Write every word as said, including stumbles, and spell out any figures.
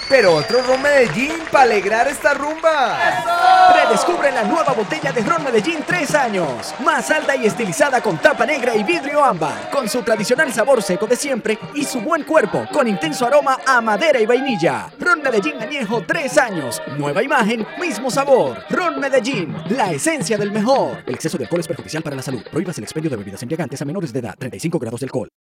pero otro Ron Medellín para alegrar esta rumba. Redescubre la nueva botella de Ron Medellín tres años. Más alta y estilizada con tapa negra y vidrio ámbar. Con su tradicional sabor seco de siempre y su buen cuerpo con intenso aroma a madera y vainilla. Ron Medellín añejo tres años. Nueva imagen, mismo sabor. Ron Medellín, la esencia del mejor. El exceso de alcohol es perjudicial para la salud. Prohíbas el expendio de bebidas embriagantes a menores de edad. treinta y cinco grados de alcohol.